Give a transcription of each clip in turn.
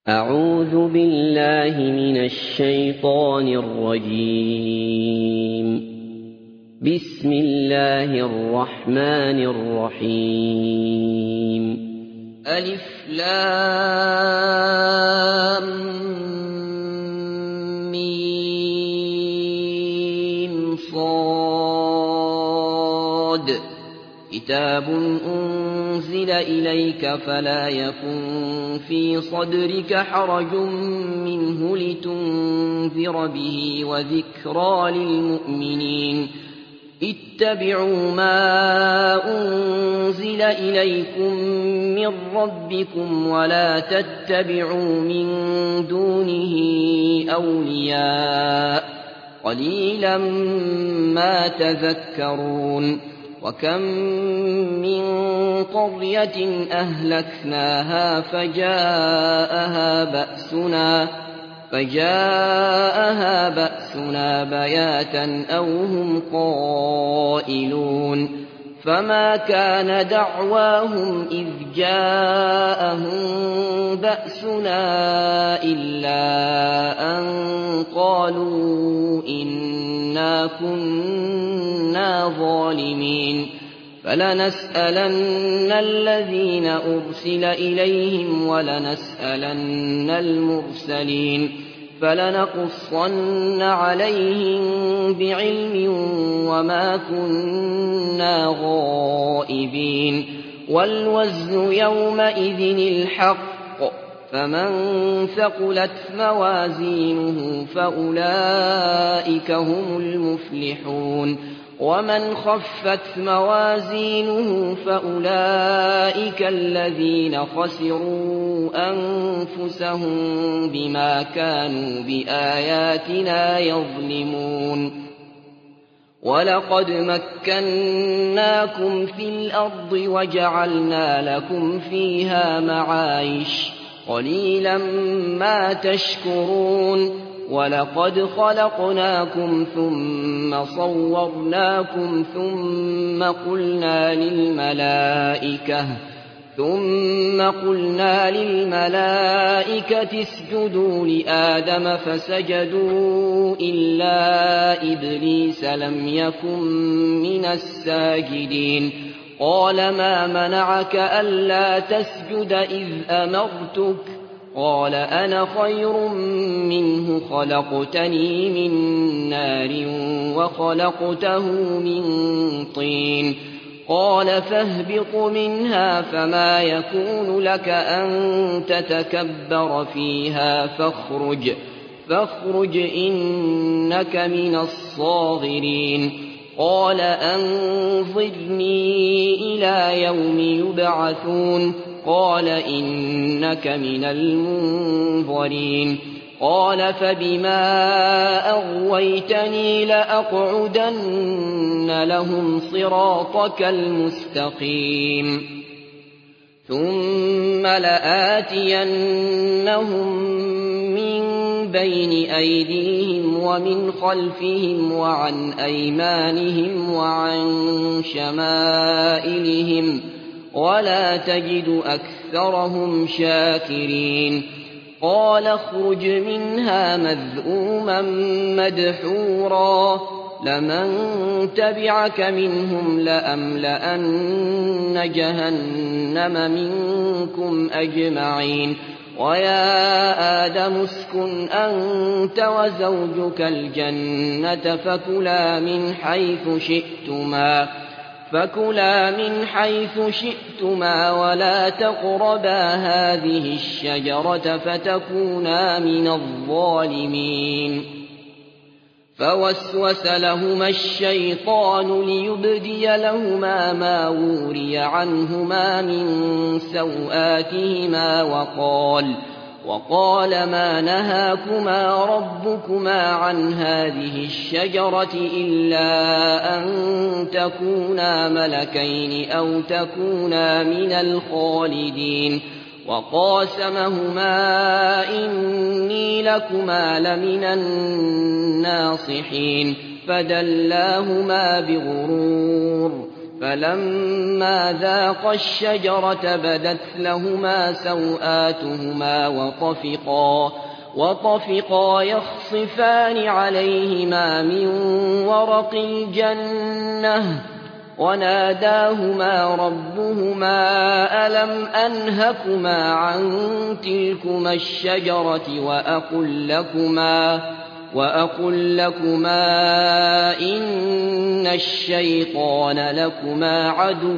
أعوذ بالله من الشيطان الرجيم. بسم الله الرحمن الرحيم. ألف لام ميم صاد. كتاب أنزل إليك فلا يكن في صدرك حرج منه لتنذر به وذكرى للمؤمنين. اتبعوا ما أنزل إليكم من ربكم ولا تتبعوا من دونه أولياء قليلا ما تذكرون. وكم من قرية أهلكناها فجاءها بأسنا بياتا أو هم قائلون. فما كان دعواهم إذ جاءهم بأسنا إلا أن قالوا إنا كنا ظالمين. فلنسألن الذين أرسل إليهم ولنسألن المرسلين. فلنقصن عليهم بعلم وما كنا غائبين. والوزن يومئذ الحق. فمن ثقلت موازينه فأولئك هم المفلحون. ومن خفت موازينه فأولئك الذين خسروا أنفسهم بما كانوا بآياتنا يظلمون. ولقد مكناكم في الأرض وجعلنا لكم فيها معايش قليلا ما تشكرون. ولقد خلقناكم ثم صورناكم ثم قلنا للملائكة اسجدوا لآدم فسجدوا إلا إبليس لم يكن من الساجدين. قال ما منعك ألا تسجد إذ أمرتك؟ قال أنا خير منه خلقتني من نار وخلقته من طين. قال فاهبط منها فما يكون لك أن تتكبر فيها فاخرج إنك من الصاغرين. قال أنظرني إلى يوم يبعثون. قال إنك من المنظرين. قال فبما أغويتني لأقعدن لهم صراطك المستقيم. ثم لآتينهم من بين أيديهم ومن خلفهم وعن أيمانهم وعن شمائلهم ولا تجد أكثرهم شاكرين. قال اخرج منها مذءوما مدحورا لمن تبعك منهم لأملأن جهنم منكم أجمعين. ويا آدم اسكن أنت وزوجك الجنة فكلا من حيث شئتما ولا تقربا هذه الشجرة فتكونا من الظالمين. فوسوس لهما الشيطان ليبدي لهما ما وري عنهما من سوآتهما وقال ما نهاكما ربكما عن هذه الشجرة إلا أن تكونا ملكين أو تكونا من الخالدين. وقاسمهما إني لكما لمن الناصحين. فدلاهما بغرور فلما ذاقا الشجرة بدت لهما سوآتهما وطفقا يخصفان عليهما من ورق الجنة وناداهما ربهما ألم أنهكما عن تلكما الشجرة وأقل لكما إن الشيطان لكما عدو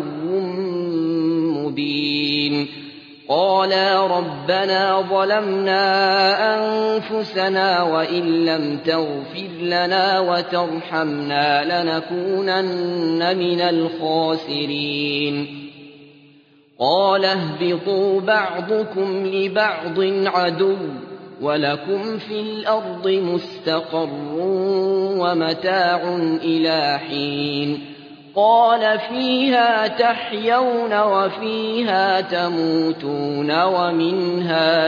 مبين قالا ربنا ظلمنا أنفسنا وإن لم تغفر لنا وترحمنا لنكونن من الخاسرين قال اهبطوا بعضكم لبعض عدو ولكم في الأرض مستقر ومتاع إلى حين قال فيها تحيون وفيها تموتون ومنها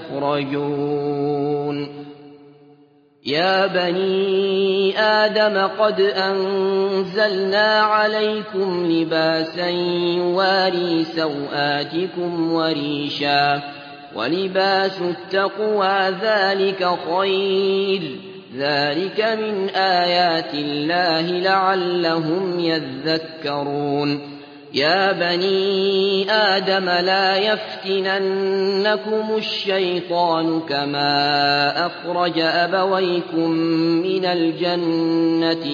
تخرجون يا بني آدم قد أنزلنا عليكم لباسا يواري سوآتكم وريشا ولباس التقوى ذلك خير ذلك من آيات الله لعلهم يذكرون يا بني آدم لا يفتننكم الشيطان كما أخرج أبويكم من الجنة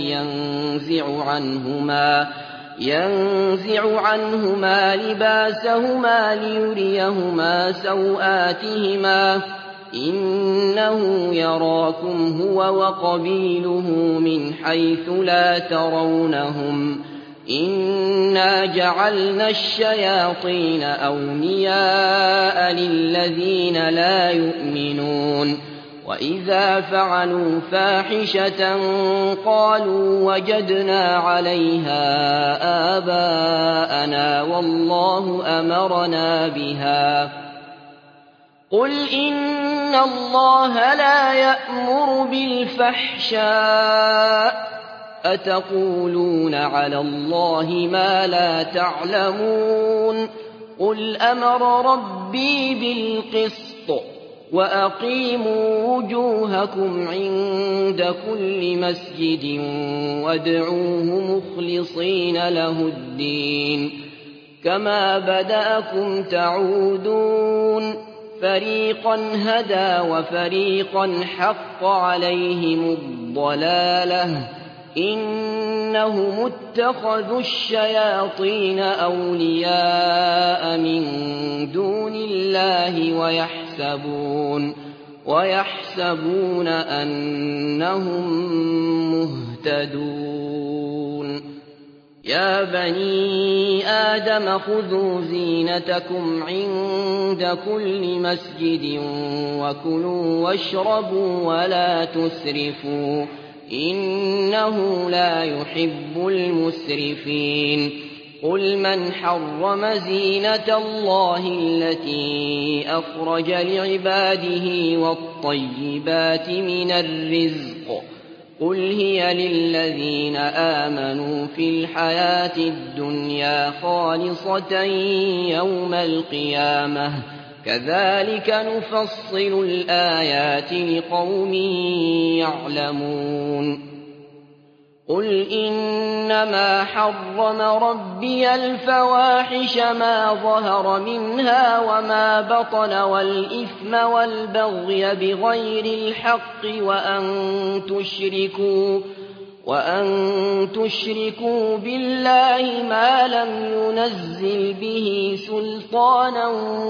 ينزع عنهما لباسهما ليريهما سوآتهما إنه يراكم هو وقبيله من حيث لا ترونهم إنا جعلنا الشياطين أولياء للذين لا يؤمنون وإذا فعلوا فاحشة قالوا وجدنا عليها آباءنا والله أمرنا بها قل إن الله لا يأمر بالفحشاء أتقولون على الله ما لا تعلمون قل أمر ربي بالقسط وأقيموا وجوهكم عند كل مسجد وادعوه مخلصين له الدين كما بدأكم تعودون فريقا هدى وفريقا حق عليهم الضلالة إنهم اتخذوا الشياطين أولياء من دون الله ويحسبون أنهم مهتدون يا بني آدم خذوا زينتكم عند كل مسجد وكلوا واشربوا ولا تسرفوا إنه لا يحب المسرفين قل من حرم زينة الله التي أخرج لعباده والطيبات من الرزق قل هي للذين آمنوا في الحياة الدنيا خالصة يوم القيامة كذلك نفصل الآيات لقوم يعلمون قل إنما حرم ربي الفواحش ما ظهر منها وما بطن والإثم والبغي بغير الحق وأن تشركوا بالله ما لم ينزل به سلطانا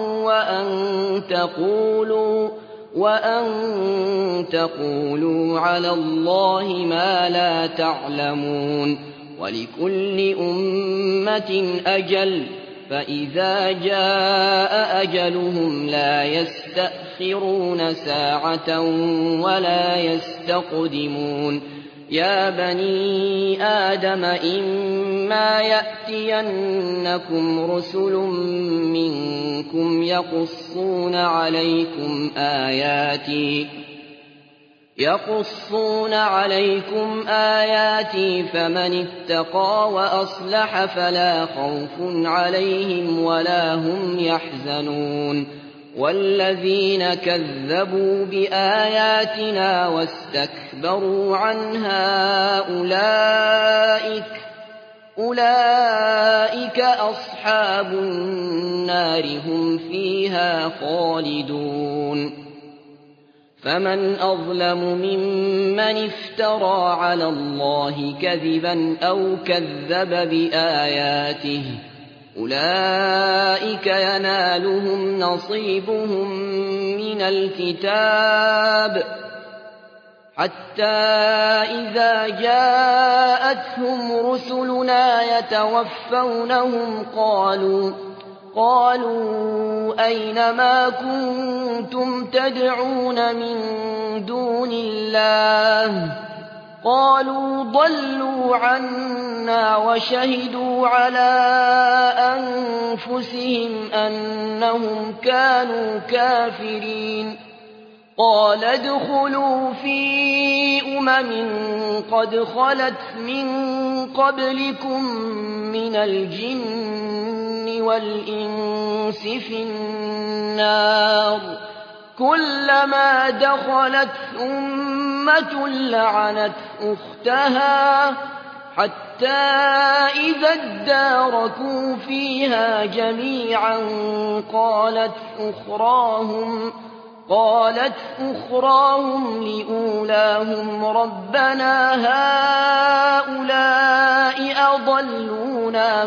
وأن تقولوا على الله ما لا تعلمون ولكل أمة أجل فإذا جاء أجلهم لا يستأخرون ساعة ولا يستقدمون يا بني آدم إما يأتينكم رسل منكم يقصون عليكم يقصون عليكم آياتي فمن اتقى وأصلح فلا خوف عليهم ولا هم يحزنون والذين كذبوا بآياتنا واستكبروا عنها أولئك أصحاب النار هم فيها خالدون فمن أظلم ممن افترى على الله كذبا أو كذب بآياته أولئك ينالهم نصيبهم من الكتاب حتى إذا جاءتهم رسلنا يتوفونهم قالوا أين ما كنتم تدعون من دون الله قالوا ضلوا عنا وشهدوا على أنفسهم أنهم كانوا كافرين قال ادخلوا في قد خلت من قبلكم من الجن والإنس في النار كلما دخلت أمة لعنت أختها حتى إذا اداركوا فيها جميعا قالت أخراهم لأولاهم ربنا هؤلاء أضلونا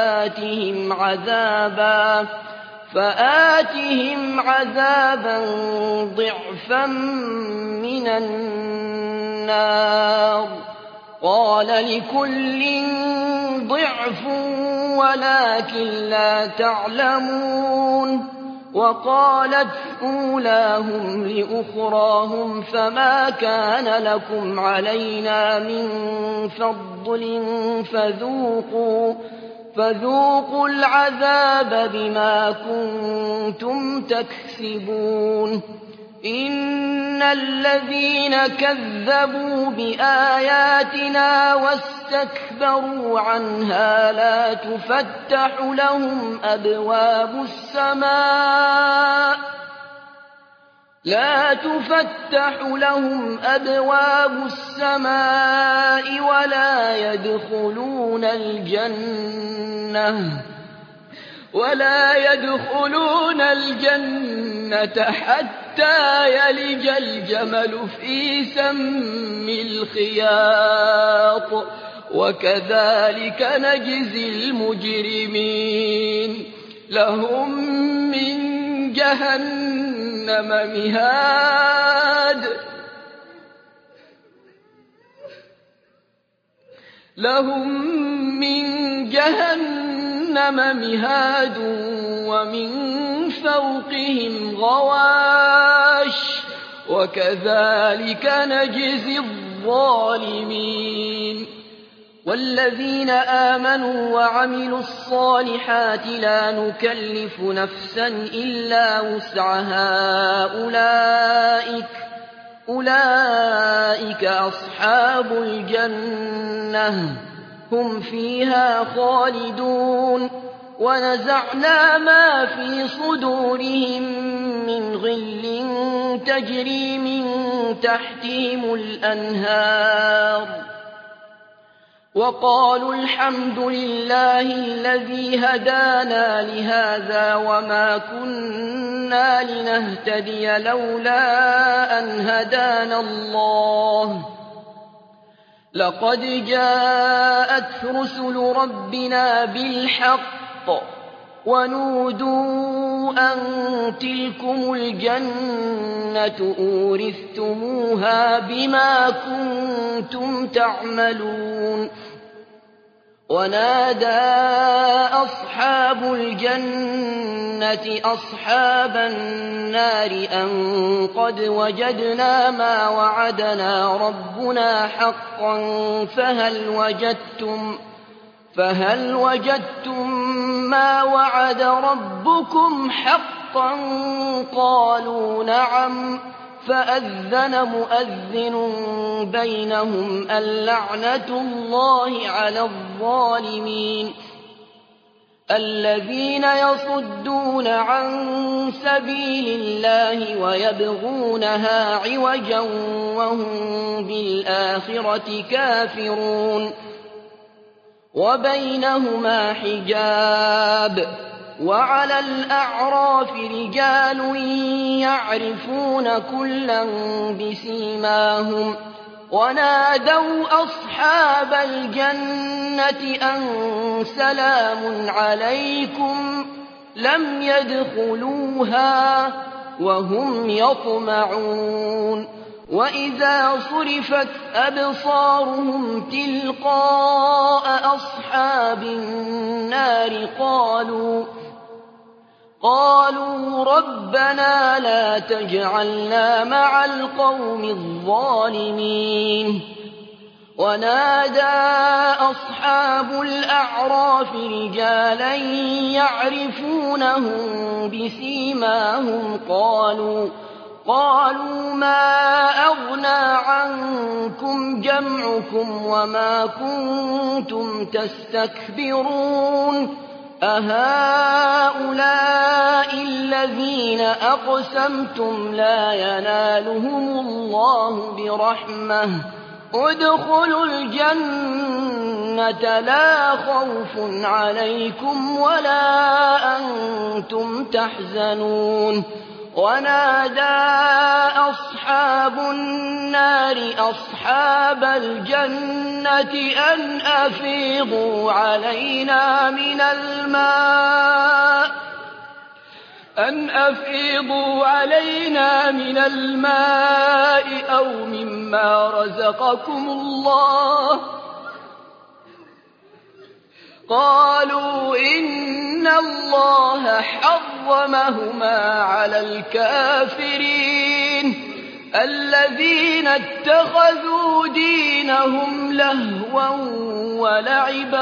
فآتهم عذابا ضعفا من النار قال لكل ضعف ولكن لا تعلمون وقالت أولاهم لأخراهم فما كان لكم علينا من فضل فذوقوا العذاب بما كنتم تكسبون إن الذين كذبوا بآياتنا واستكبروا عنها لا تفتح لهم أبواب السماء ولا يدخلون الجنة حتى يلج الجمل في سم الخياط وكذلك نجزي المجرمين لهم من جهنم مهاد ومن فوقهم غواش وكذلك نجزي الظالمين والذين آمنوا وعملوا الصالحات لا نكلف نفسا إلا وسعها أولئك أصحاب الجنة هم فيها خالدون ونزعنا ما في صدورهم من غل تجري من تحتهم الأنهار وقالوا الحمد لله الذي هدانا لهذا وما كنا لنهتدي لولا أن هدانا الله لقد جاءت رسل ربنا بالحق ونودوا أن تلكم الجنة أورثتموها بما كنتم تعملون ونادى أصحاب الجنة أصحاب النار أن قد وجدنا ما وعدنا ربنا حقا فهل وجدتم ما وعد ربكم حقا قالوا نعم فأذن مؤذن بينهم اللعنة الله على الظالمين الذين يصدون عن سبيل الله ويبغونها عوجا وهم بالآخرة كافرون وبينهما حجاب وعلى الأعراف رجال يعرفون كلا بسيماهم ونادوا أصحاب الجنة أن سلام عليكم لم يدخلوها وهم يطمعون وإذا صرفت أبصارهم تلقاء أصحاب النار قالوا ربنا لا تجعلنا مع القوم الظالمين ونادى أصحاب الأعراف رجالا يعرفونهم بسيماهم قالوا ما أغنى عنكم جمعكم وما كنتم تستكبرون أهؤلاء الذين أقسمتم لا ينالهم الله برحمة ادخلوا الجنة لا خوف عليكم ولا أنتم تحزنون ونادى أصحاب النار أصحاب الجنة أن أفيضوا علينا من الماء أو مما رزقكم الله قالوا إن الله حرمهما على الكافرين الذين اتخذوا دينهم لهوا ولعبا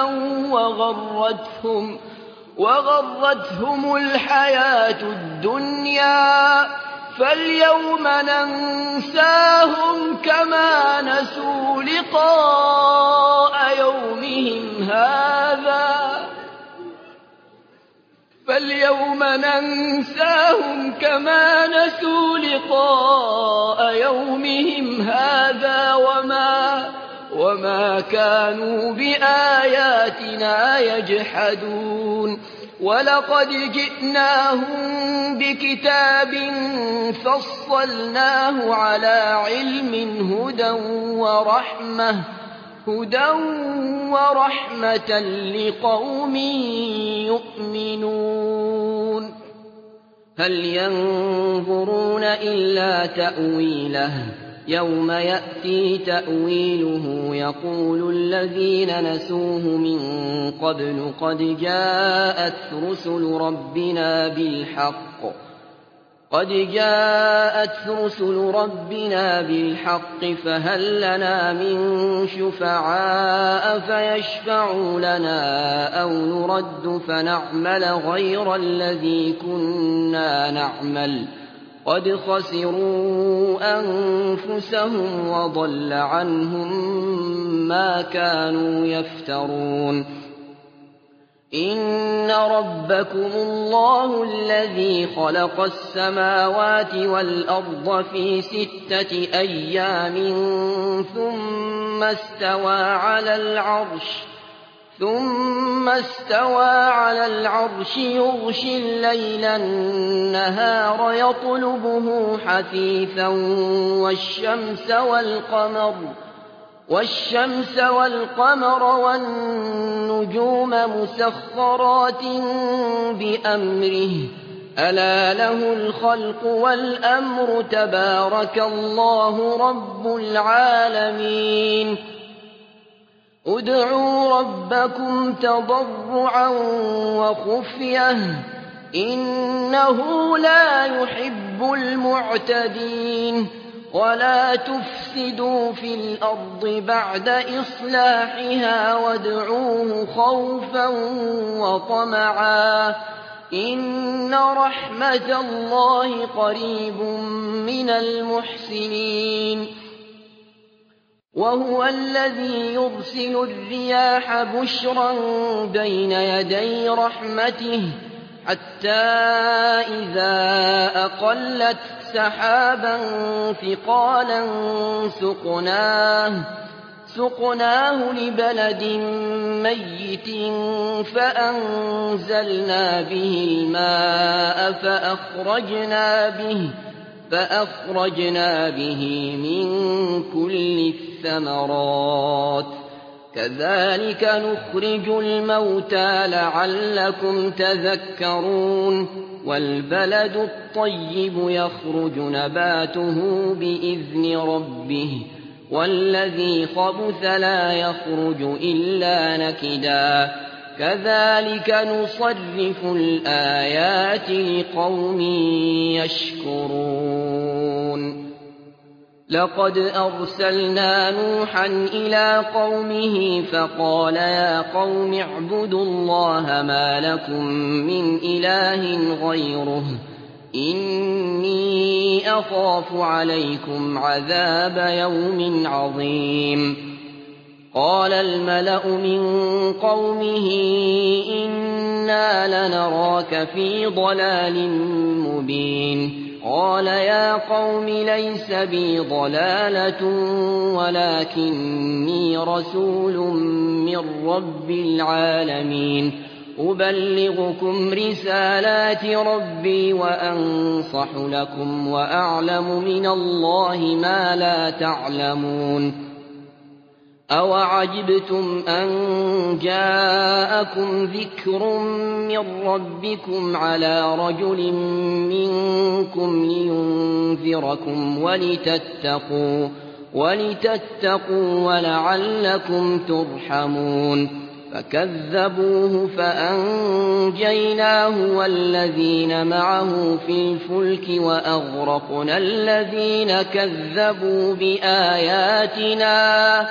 وغرتهم الحياة الدنيا فاليوم ننساهم كما نسوا لقاء يومهم هذا وما كانوا بآياتنا يجحدون ولقد جئناهم بكتاب فصلناه على علم هدى ورحمة لقوم يؤمنون هل ينظرون إلا تأويله يوم يأتي تأويله يقول الذين نسوه من قبل قد جاءت رسل ربنا بالحق فهل لنا من شفعاء فيشفعوا لنا أو نرد فنعمل غير الذي كنا نعمل قد خسروا أنفسهم وضل عنهم ما كانوا يفترون إن ربكم الله الذي خلق السماوات والأرض في 6 أيام ثم استوى على العرش يغشي الليل النهار يطلبه حثيثا والشمس والقمر والنجوم مسخرات بأمره ألا له الخلق والأمر تبارك الله رب العالمين ادعوا ربكم تضرعا وخفية إنه لا يحب المعتدين ولا تفسدوا في الأرض بعد إصلاحها وادعوه خوفا وطمعا إن رحمة الله قريب من المحسنين وهو الذي يرسل الرياح بشرا بين يدي رحمته حتى إذا أقلت سحابا ثقالا سقناه لبلد ميت فأنزلنا به الماء فأخرجنا به من كل الثمرات كذلك نخرج الموتى لعلكم تذكرون والبلد الطيب يخرج نباته بإذن ربه والذي خبث لا يخرج إلا نكدا كذلك نصرف الآيات لقوم يشكرون لقد أرسلنا نوحا إلى قومه فقال يا قوم اعبدوا الله ما لكم من إله غيره إني أخاف عليكم عذاب يوم عظيم قال الملأ من قومه إنا لنراك في ضلال مبين قال يا قوم ليس بي ضلالة ولكني رسول من رب العالمين أبلغكم رسالات ربي وأنصح لكم وأعلم من الله ما لا تعلمون أوعجبتم أن جاءكم ذكر من ربكم على رجل منكم لينذركم ولتتقوا ولعلكم ترحمون فكذبوه فأنجيناه والذين معه في الفلك وأغرقنا الذين كذبوا بآياتنا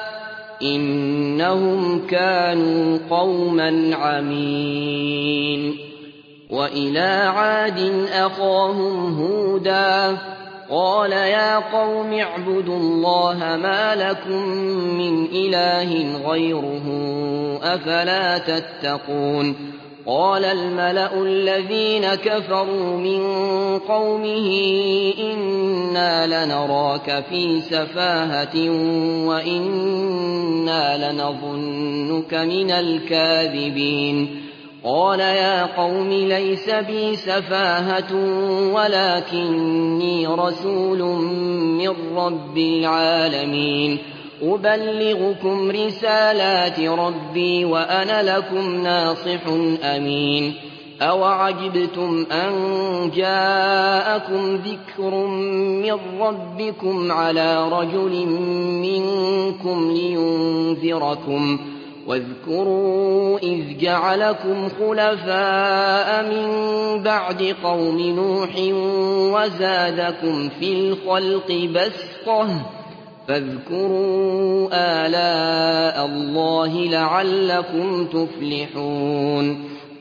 إنهم كانوا قوما عمين وإلى عاد أخاهم هودا قال يا قوم اعبدوا الله ما لكم من إله غيره أفلا تتقون قال الملأ الذين كفروا من قومه إنا لنراك في سفاهة وإنا لنظنك من الكاذبين قال يا قوم ليس بي سفاهة ولكني رسول من رب العالمين أبلغكم رسالات ربي وأنا لكم ناصح أمين أوعجبتم أن جاءكم ذكر من ربكم على رجل منكم لينذركم واذكروا إذ جعلكم خلفاء من بعد قوم نوح وزادكم في الخلق بسطة فاذكروا آلاء الله لعلكم تفلحون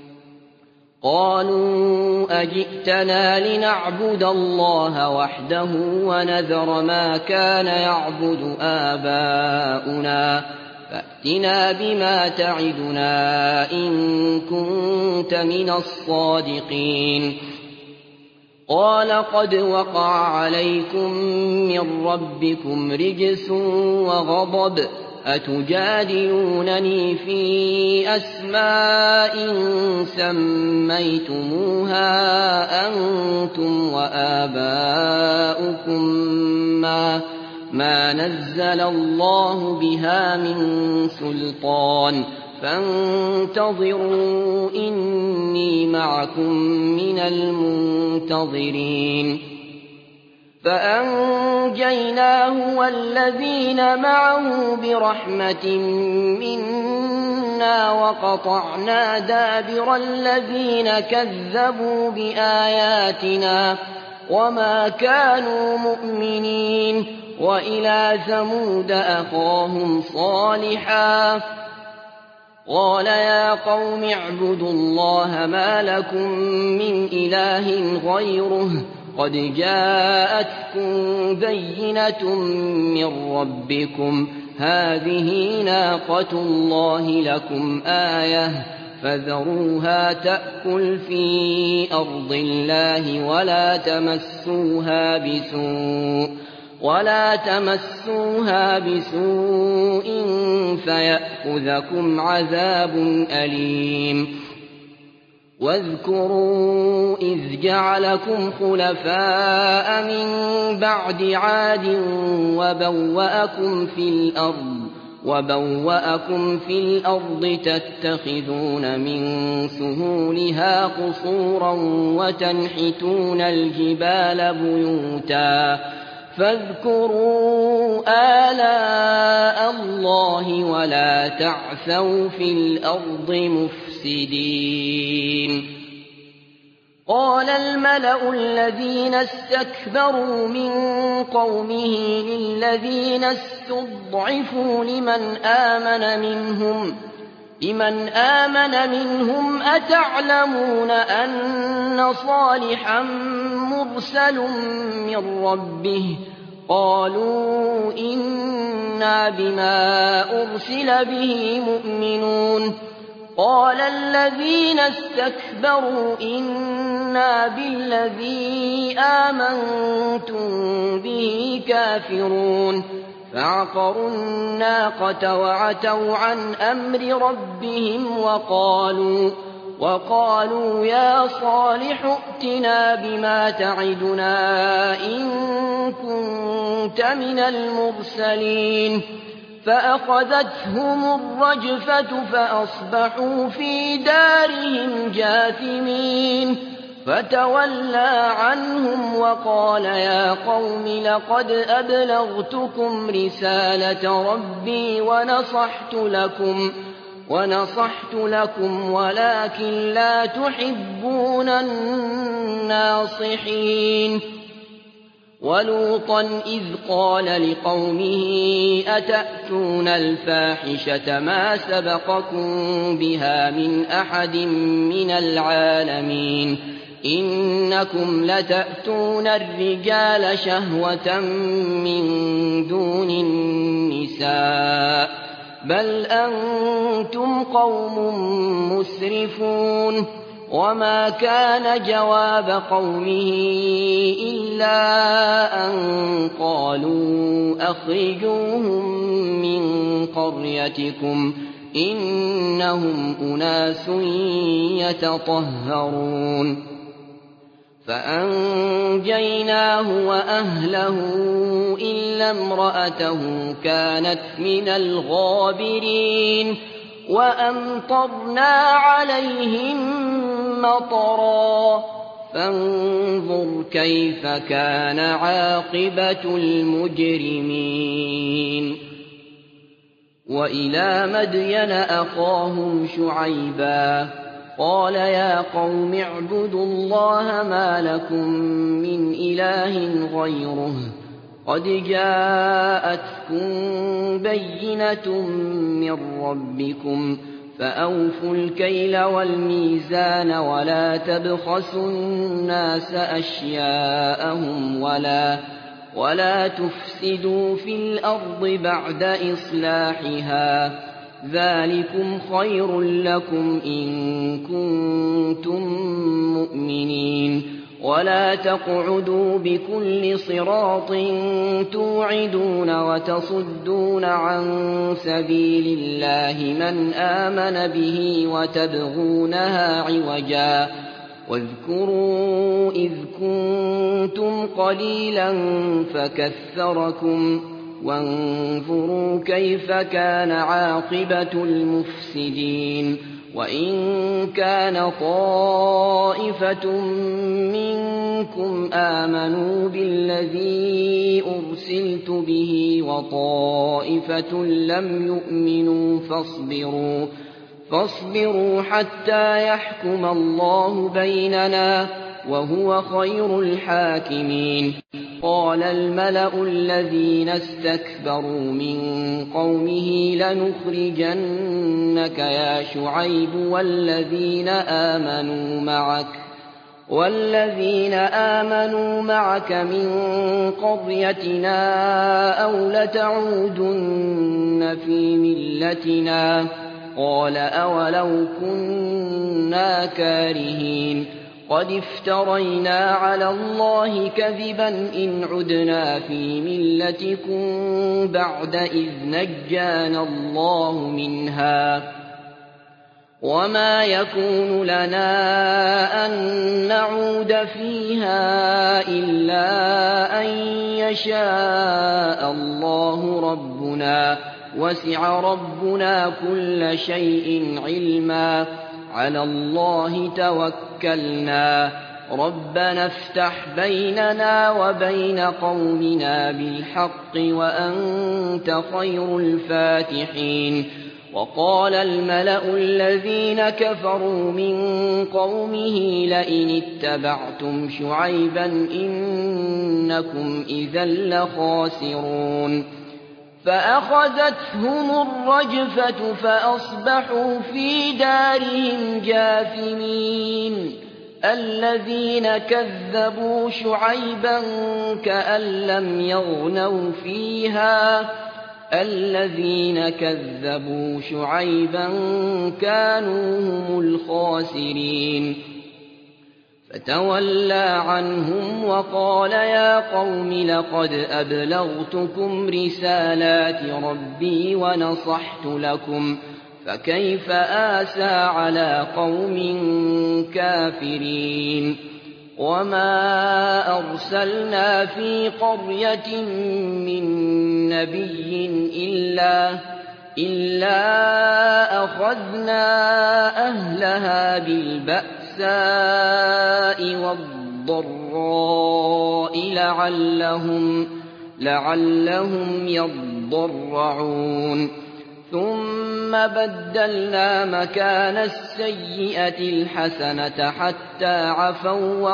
قالوا أجئتنا لنعبد الله وحده ونذر ما كان يعبد آباؤنا فأتنا بما تعدنا إن كنت من الصادقين قال قد وقع عليكم من ربكم رجس وغضب أتجادلونني في أسماء سميتموها أنتم وآباؤكم ما نزل الله بها من سلطان فانتظروا إني معكم من المنتظرين فأنجيناه والذين معه برحمة منا وقطعنا دابر الذين كذبوا بآياتنا وما كانوا مؤمنين وإلى ثمود أخاهم صالحا قال يا قوم اعبدوا الله ما لكم من إله غيره قد جاءتكم بينة من ربكم هذه ناقة الله لكم آية فذروها تأكل في أرض الله ولا تمسوها بسوء فيأخذكم عذاب أليم واذكروا إذ جعلكم خلفاء من بعد عاد وبوأكم في الأرض تتخذون من سهولها قصورا وتنحتون الجبال بيوتا فاذكروا آلاء الله ولا تعثوا في الأرض مفسدين قال الملأ الذين استكبروا من قومه للذين استضعفوا لمن آمن منهم أتعلمون أن صالحا مرسل من ربه قالوا إنا بما أرسل به مؤمنون قال الذين استكبروا إنا بالذي آمنتم به كافرون فعقروا الناقة وعتوا عن أمر ربهم وقالوا يا صالح ائتنا بما تعدنا إن كنت من المرسلين فأخذتهم الرجفة فأصبحوا في دارهم جاثمين فتولى عنهم وقال يا قوم لقد أبلغتكم رسالة ربي ونصحت لكم ولكن لا تحبون الناصحين ولوطا إذ قال لقومه أتأتون الفاحشة ما سبقكم بها من أحد من العالمين إنكم لتأتون الرجال شهوة من دون النساء بل أنتم قوم مسرفون وما كان جواب قومه إلا أن قالوا أخرجوهم من قريتكم إنهم أناس يتطهرون فأنجيناه وأهله إلا امرأته كانت من الغابرين وأمطرنا عليهم مطرا فانظر كيف كان عاقبة المجرمين وإلى مدين أخاهم شعيبا قال يا قوم اعبدوا الله ما لكم من إله غيره قد جاءتكم بينة من ربكم فأوفوا الكيل والميزان ولا تبخسوا الناس أشياءهم ولا تفسدوا في الأرض بعد إصلاحها ذلكم خير لكم إن كنتم مؤمنين ولا تقعدوا بكل صراط توعدون وتصدون عن سبيل الله من آمن به وتبغونها عوجا واذكروا إذ كنتم قليلا فكثركم وانظروا كيف كان عاقبة المفسدين وإن كان طائفة منكم آمنوا بالذي أرسلت به وطائفة لم يؤمنوا فاصبروا حتى يحكم الله بيننا وهو خير الحاكمين. قال الملأ الذين استكبروا من قومه لنخرجنك يا شعيب والذين آمنوا معك من قريتنا أو لتعودن في ملتنا. قال أولو كنا كارهين. قد افترينا على الله كذبا إن عدنا في ملتكم بعد إذ نجانا الله منها. وما يكون لنا أن نعود فيها إلا أن يشاء الله ربنا. وسع ربنا كل شيء علما. على الله توكلنا. ربنا افتح بيننا وبين قومنا بالحق وأنت خير الفاتحين. وقال الملأ الذين كفروا من قومه لئن اتبعتم شعيبا إنكم إذا لخاسرون. فأخذتهم الرجفة فأصبحوا في دارهم جاثمين. الذين كذبوا شعيبا كأن لم يغنوا فيها. الذين كذبوا شعيبا كانوا هم الخاسرين. فتولى عنهم وقال يا قوم لقد أبلغتكم رسالات ربي ونصحت لكم فكيف آسى على قوم كافرين. وما أرسلنا في قرية من نبي إلا أخذنا أهلها بالبأساء والضراء لعلهم يضرعون. ثم بدلنا مكان السيئة الحسنة حتى عفوا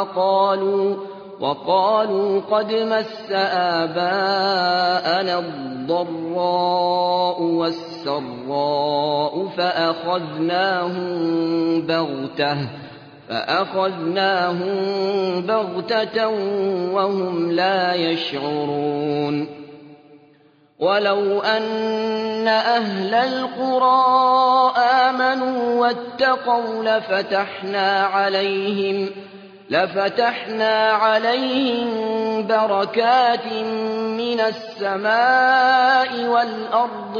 وقالوا قد مس آباءنا الضراء والسراء فأخذناهم بغتة وهم لا يشعرون. ولو أن أهل القرى آمنوا واتقوا لفتحنا عليهم بركات من السماء والأرض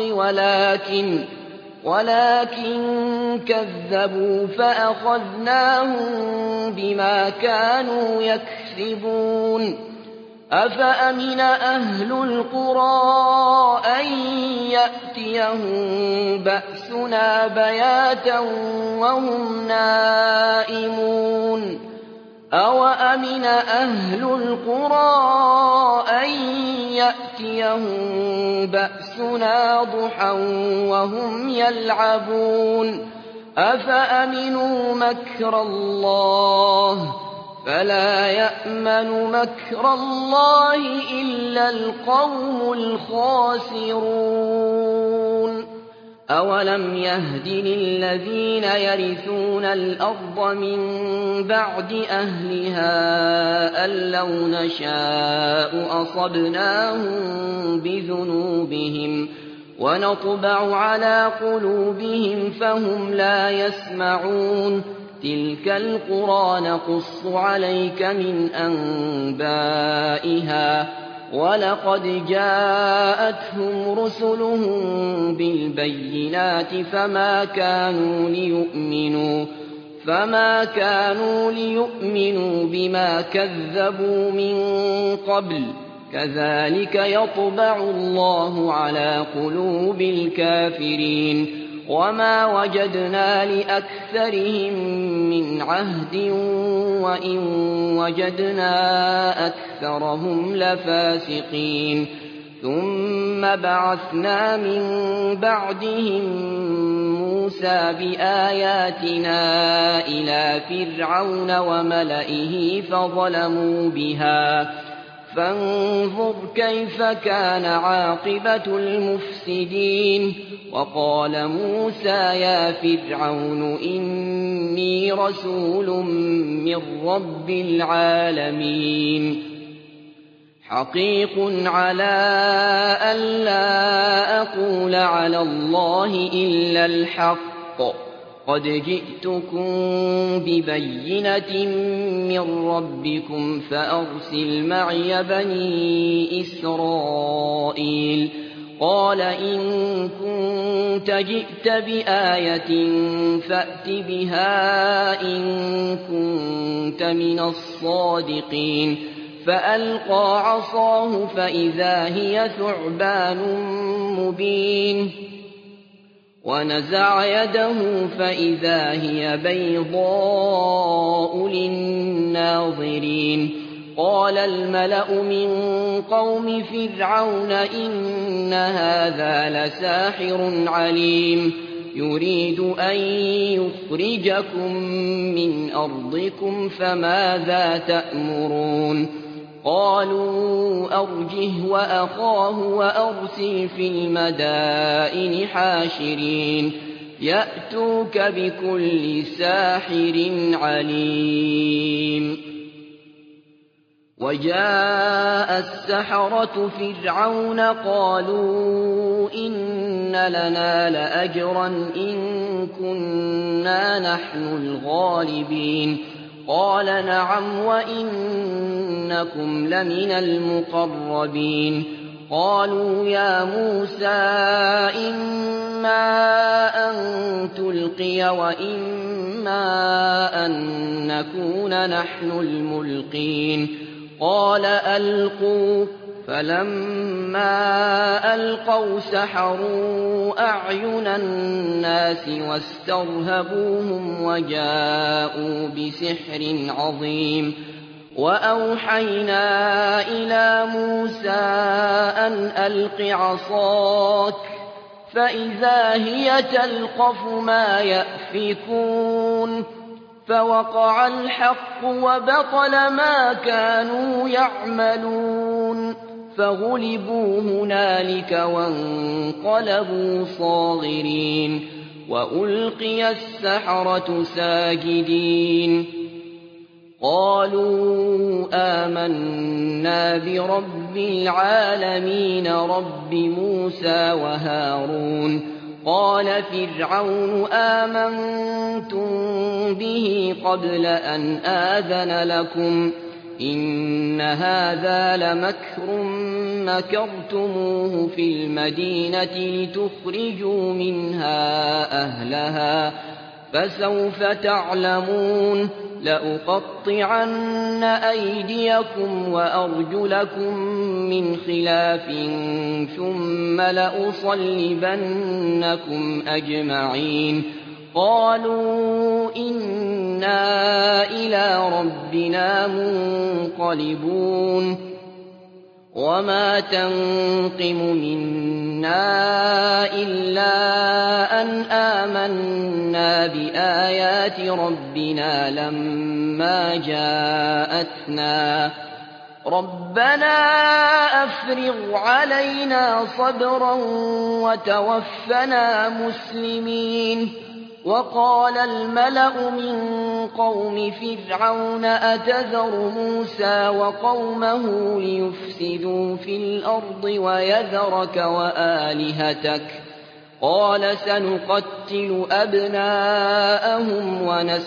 ولكن كذبوا فأخذناهم بما كانوا يكسبون. أفأمن أهل القرى أن يأتيهم بأسنا بياتا وهم نائمون. أوأمن أهل القرى أن يأتيهم بأسنا ضحى وهم يلعبون. أفأمنوا مكر الله فلا يأمن مكر الله إلا القوم الخاسرون. أولم يهد للذين يرثون الأرض من بعد أهلها أن لو نشاء أصبناهم بذنوبهم ونطبع على قلوبهم فهم لا يسمعون. تلك القرى نقص عليك من أنبائها ولقد جاءتهم رسلهم بالبينات فما كانوا ليؤمنوا بما كذبوا من قبل. كذلك يطبع الله على قلوب الكافرين. وما وجدنا لأكثرهم من عهد وإن وجدنا أكثرهم لفاسقين. ثم بعثنا من بعدهم موسى بآياتنا إلى فرعون وملئه فظلموا بها فانظر كيف كان عاقبة المفسدين وقال موسى يا فرعون إني رسول من رب العالمين حقيق على ألا أقول على الله إلا الحق قد جئتكم ببينة من ربكم فأرسل معي بني إسرائيل قال إن كنت جئت بآية فأت بها إن كنت من الصادقين فألقى عصاه فإذا هي ثعبان مبين ونزع يده فإذا هي بيضاء للناظرين قال الملأ من قوم فرعون إن هذا لساحر عليم يريد أن يخرجكم من أرضكم فماذا تأمرون قالوا أرجه وأخاه وأرسل في المدائن حاشرين يأتوك بكل ساحر عليم وجاء السحرة فرعون قالوا إن لنا لأجرا إن كنا نحن الغالبين قال نعم وإنكم لمن المقربين قالوا يا موسى إما أن تلقي وإما أن نكون نحن الملقين قال ألقوا فلما ألقوا سحروا أعين الناس واسترهبوهم وجاءوا بسحر عظيم وأوحينا إلى موسى أن ألق عصاك فإذا هي تلقف ما يأفكون فوقع الحق وبطل ما كانوا يعملون فغلبوا هنالك وانقلبوا صاغرين وألقي السحرة ساجدين قالوا آمنا برب العالمين رب موسى وهارون قال فرعون آمنتم به قبل أن آذن لكم إن هذا لمكر مكرتموه في المدينة لتخرجوا منها أهلها فسوف تعلمون لأقطعن أيديكم وأرجلكم من خلاف ثم لأصلبنكم أجمعين قالوا إنا إلى ربنا منقلبون وما تنقم منا إلا أن آمنا بآيات ربنا لما جاءتنا ربنا أفرغ علينا صبرا وتوفنا مسلمين وقال الملأ من قوم فرعون أتذر موسى وقومه ليفسدوا في الأرض ويذرك وآلهتك قال سنقتل أبناءهم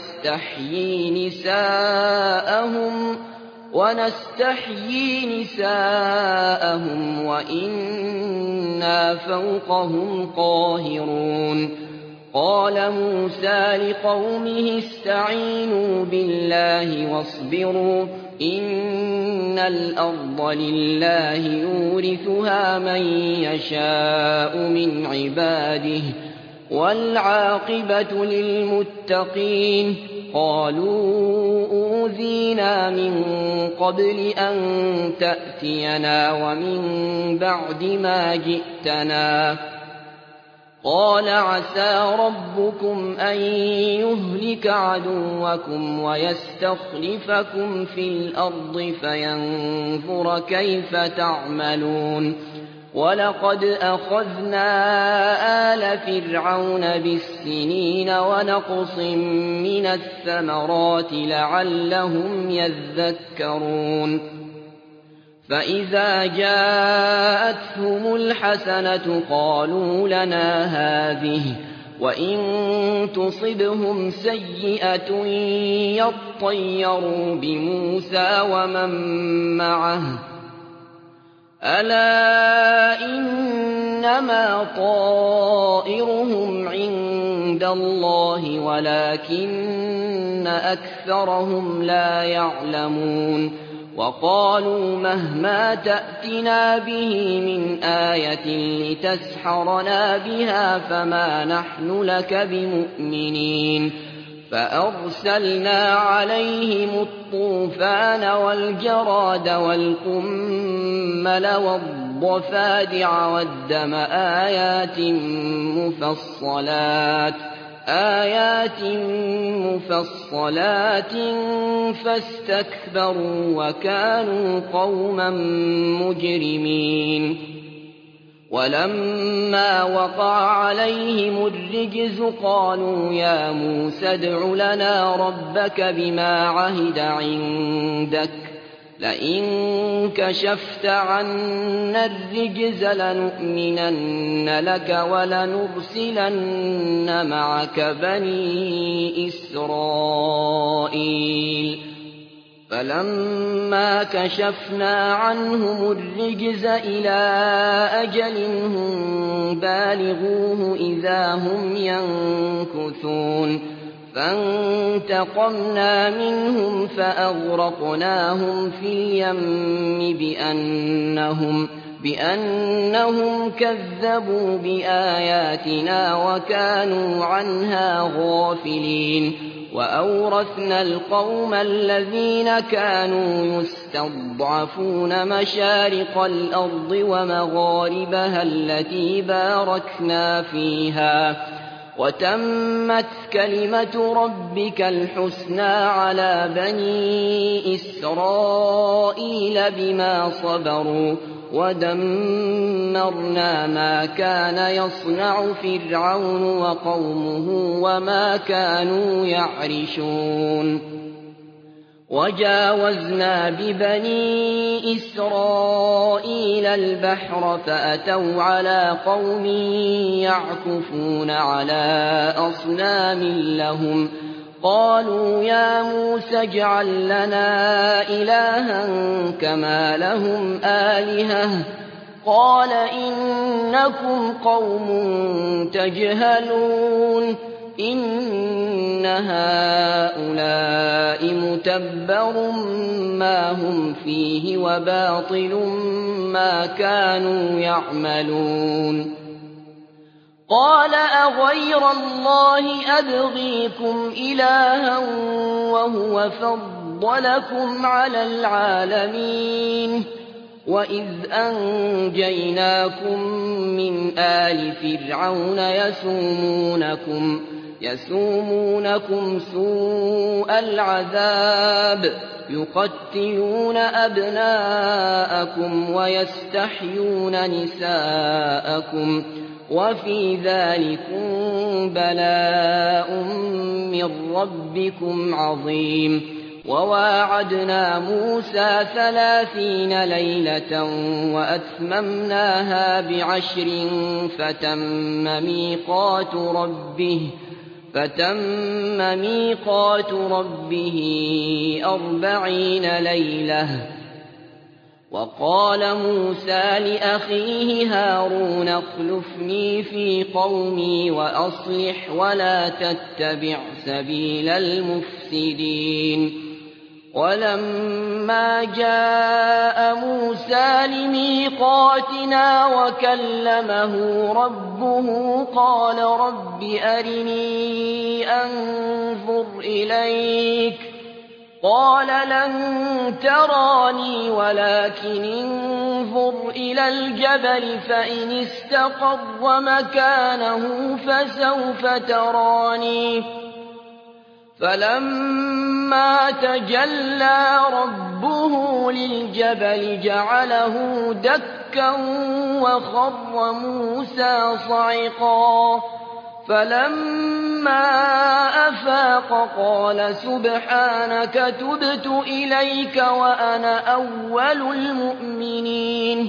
ونستحيي نساءهم وإنا فوقهم قاهرون قال موسى لقومه استعينوا بالله واصبروا إن الأرض لله يورثها من يشاء من عباده والعاقبة للمتقين قالوا أوذينا من قبل أن تأتينا ومن بعد ما جئتنا قال عسى ربكم أن يهلك عدوكم ويستخلفكم في الأرض فينظر كيف تعملون ولقد أخذنا آل فرعون بالسنين ونقص من الثمرات لعلهم يذكرون فإذا جاءتهم الحسنة قالوا لنا هذه وإن تصبهم سيئة يطيروا بموسى ومن معه ألا إنما طائرهم عند الله ولكن أكثرهم لا يعلمون وقالوا مهما تأتنا به من آية لتسحرنا بها فما نحن لك بمؤمنين فأرسلنا عليهم الطوفان والجراد والقمل والضفادع والدم آيات مفصلات فاستكبروا وكانوا قوما مجرمين ولما وقع عليهم الرجز قالوا يا موسى ادع لنا ربك بما عهد عندك لئن كشفت عنا الرجز لنؤمنن لك ولنرسلن معك بني إسرائيل فلما كشفنا عنهم الرجز إلى أجل هم بالغوه إذا هم ينكثون فانتقمنا منهم فأغرقناهم في اليم بأنهم كذبوا بآياتنا وكانوا عنها غافلين وأورثنا القوم الذين كانوا يستضعفون مشارق الأرض ومغاربها التي باركنا فيها وتمت كلمة ربك الحسنى على بني إسرائيل بما صبروا ودمرنا ما كان يصنع فرعون وقومه وما كانوا يعرشون وجاوزنا ببني إسرائيل البحر فأتوا على قوم يعكفون على أصنام لهم قالوا يا موسى اجعل لنا إلها كما لهم آلهة قال إنكم قوم تجهلون إن هؤلاء متبر ما هم فيه وباطل ما كانوا يعملون قال أغير الله أبغيكم إلها وهو فضلكم على العالمين وإذ أنجيناكم من آل فرعون يسومونكم سوء العذاب يقتلون أبناءكم ويستحيون نساءكم وفي ذلكم بلاء من ربكم عظيم وواعدنا موسى 30 ليلة وأتممناها ب10 فتم ميقات ربه 40 ليلة وقال موسى لأخيه هارون اخلفني في قومي وأصلح ولا تتبع سبيل المفسدين ولما جاء موسى لميقاتنا وكلمه ربه قال رب أرني أنظر إليك قال لن تراني ولكن انظر إلى الجبل فإن استقر مكانه فسوف تراني فلما تجلى ربه للجبل جعله دكا وخر موسى صعقا فلما أفاق قال سبحانك تبت إليك وأنا أول المؤمنين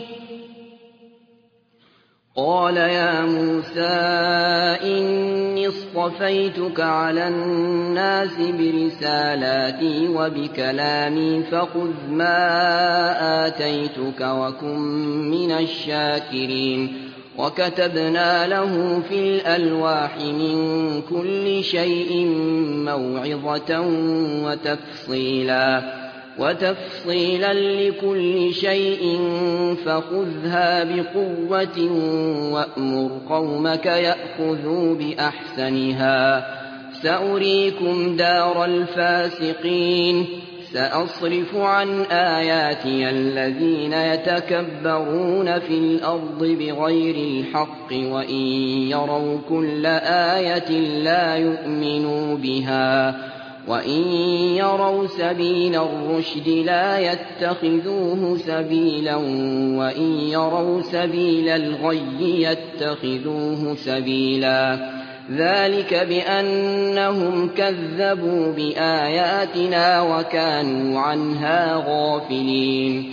قال يا موسى إني اصطفيتك على الناس برسالاتي وبكلامي فخذ ما آتيتك وكن من الشاكرين وكتبنا له في الألواح من كل شيء موعظة وتفصيلا لكل شيء فخذها بقوة وأمر قومك يأخذوا بأحسنها سأريكم دار الفاسقين سأصرف عن آياتي الذين يتكبرون في الأرض بغير الحق وإن يروا كل آية لا يؤمنوا بها وإن يروا سبيل الرشد لا يتخذوه سبيلا وإن يروا سبيل الغي يتخذوه سبيلا ذلك بأنهم كذبوا بآياتنا وكانوا عنها غافلين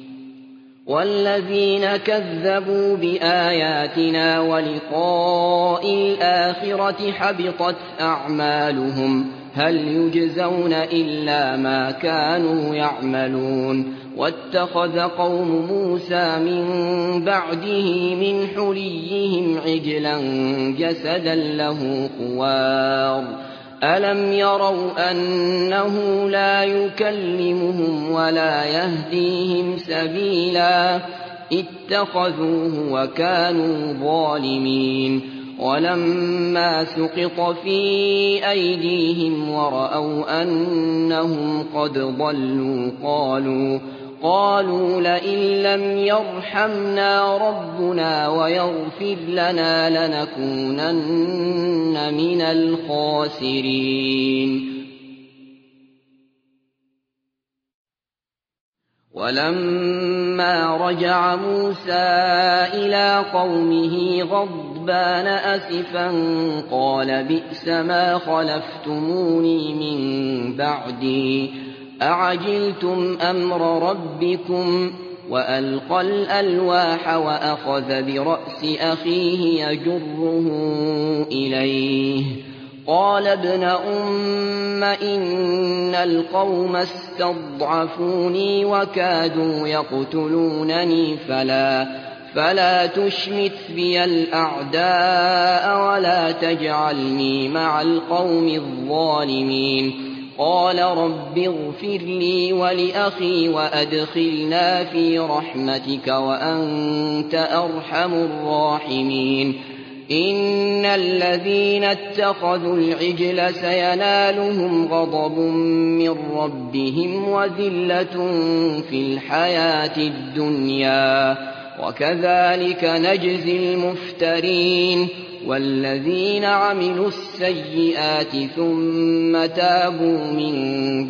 والذين كذبوا بآياتنا ولقاء الآخرة حبطت أعمالهم هل يجزون إلا ما كانوا يعملون واتخذ قوم موسى من بعده من حليهم عجلا جسدا له خوار ألم يروا أنه لا يكلمهم ولا يهديهم سبيلا اتخذوه وكانوا ظالمين ولما سقط في أيديهم ورأوا أنهم قد ضلوا قالوا لئن لم يرحمنا ربنا ويغفر لنا لنكونن من الخاسرين ولما رجع موسى إلى قومه غضبان أسفا قال بئس ما خلفتموني من بعدي أعجلتم أمر ربكم وألقى الألواح وأخذ برأس أخيه يجره إليه قال ابن أم إن القوم استضعفوني وكادوا يقتلونني فلا تشمت بي الأعداء ولا تجعلني مع القوم الظالمين قال رب اغفر لي ولأخي وأدخلنا في رحمتك وأنت أرحم الراحمين إن الذين اتخذوا العجل سينالهم غضب من ربهم وذلة في الحياة الدنيا وكذلك نجزي المفترين والذين عملوا السيئات ثم تابوا من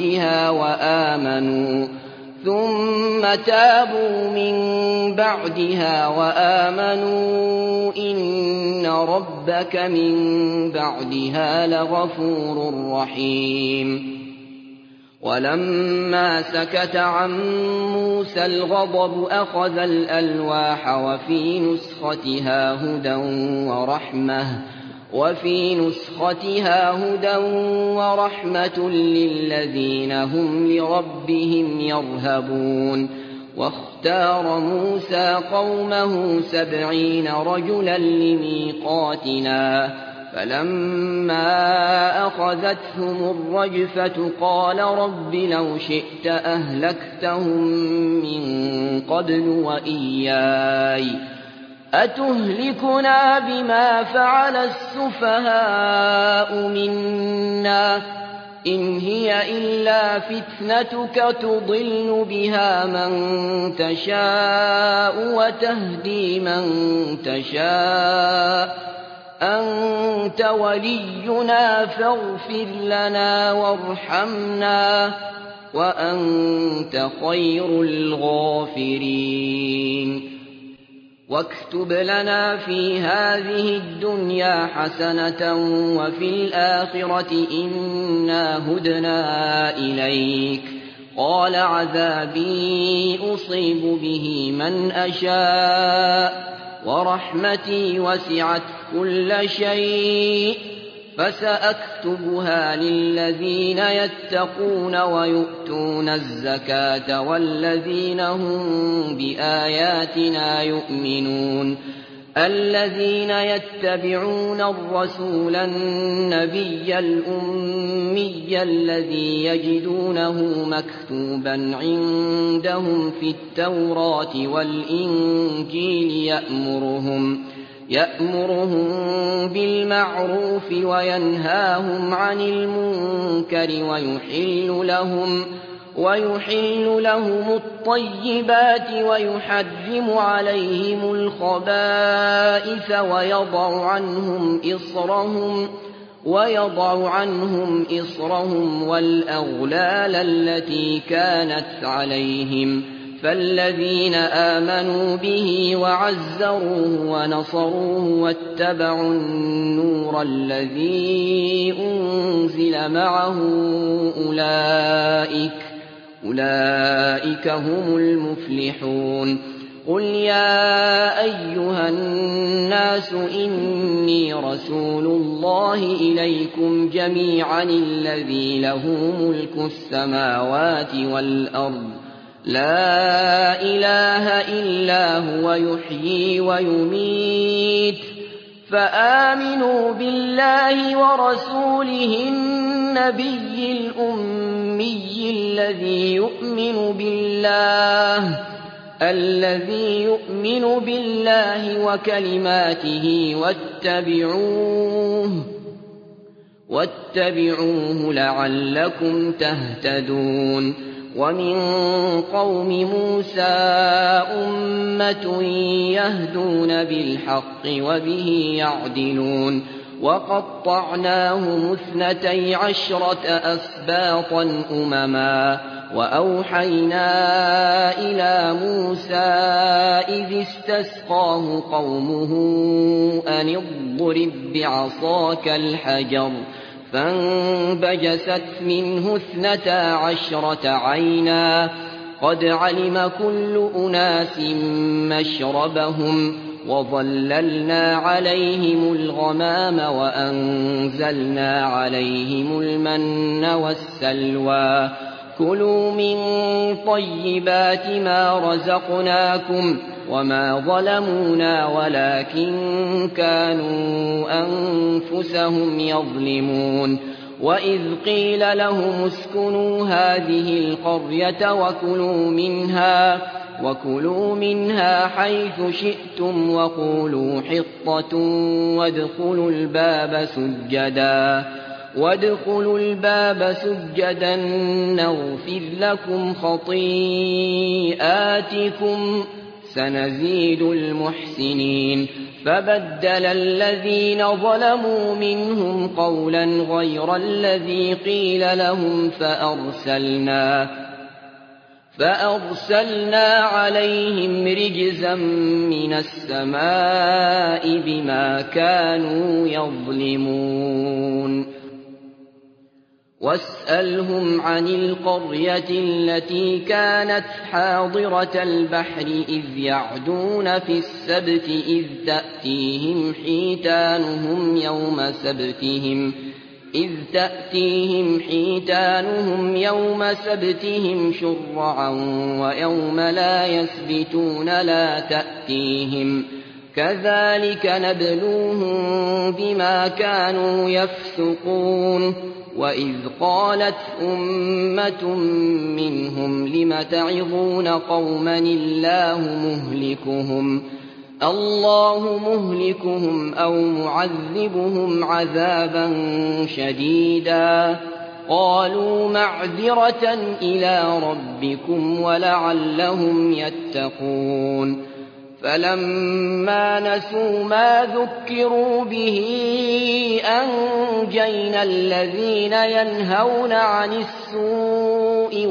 بعدها وآمنوا إن ربك من بعدها لغفور رحيم ولما سكت عن موسى الغضب أخذ الألواح وفي نسختها هدى ورحمة للذين هم لربهم يرهبون واختار موسى قومه 70 رجلا لميقاتنا فلما أخذتهم الرجفة قال رب لو شئت أهلكتهم من قبل وإياي أتهلكنا بما فعل السفهاء منا إن هي إلا فتنتك تضل بها من تشاء وتهدي من تشاء أنت ولينا فاغفر لنا وارحمنا وأنت خير الغافرين واكتب لنا في هذه الدنيا حسنة وفي الآخرة إنا هدنا إليك قال عذابي أصيب به من أشاء ورحمتي وسعت كل شيء فسأكتبها للذين يتقون ويؤتون الزكاة والذين هم بآياتنا يؤمنون الذين يتبعون الرسول النبي الأمي الذي يجدونه مكتوبا عندهم في التوراة والإنجيل يأمرهم بالمعروف وينهاهم عن المنكر ويحل لهم الطيبات ويحرم عليهم الخبائث ويضع عنهم إصرهم والأغلال التي كانت عليهم فالذين آمنوا به وعزروه ونصروه واتبعوا النور الذي أنزل معه أولئك هم المفلحون قل يا أيها الناس إني رسول الله إليكم جميعا الذي له ملك السماوات والأرض لا إله إلا هو يحيي ويميت فآمنوا بالله ورسوله النبي الأمي الذي يؤمن بالله وكلماته واتبعوه لعلكم تهتدون ومن قوم موسى أمة يهدون بالحق وبه يعدلون وقطعناهم 12 أسباطا أمما وأوحينا إلى موسى إذ استسقاه قومه أن اضرب بعصاك الحجر فانبجست منه 12 عينا قد علم كل أناس مشربهم وظللنا عليهم الغمام وأنزلنا عليهم المن والسلوى كلوا من طيبات ما رزقناكم وما ظلمونا ولكن كانوا أنفسهم يظلمون وإذ قيل لهم اسكنوا هذه القرية وكلوا منها حيث شئتم وقولوا حطة وادخلوا الباب سجدا نغفر لكم خطيئاتكم سنزيد المحسنين فبدل الذين ظلموا منهم قولا غير الذي قيل لهم فأرسلنا عليهم رجزا من السماء بما كانوا يظلمون واسألهم عن القرية التي كانت حاضرة البحر إذ يعدون في السبت إذ تأتيهم حيتانهم يوم سبتهم شرعا ويوم لا يسبتون لا تأتيهم كذلك نبلوهم بما كانوا يفسقون وإذ قالت أمة منهم لم تعظون قوما الله مهلكهم أو معذبهم عذابا شديدا قالوا معذرة إلى ربكم ولعلهم يتقون فلما نسوا ما ذكروا به أنجينا الذين ينهون عن السوء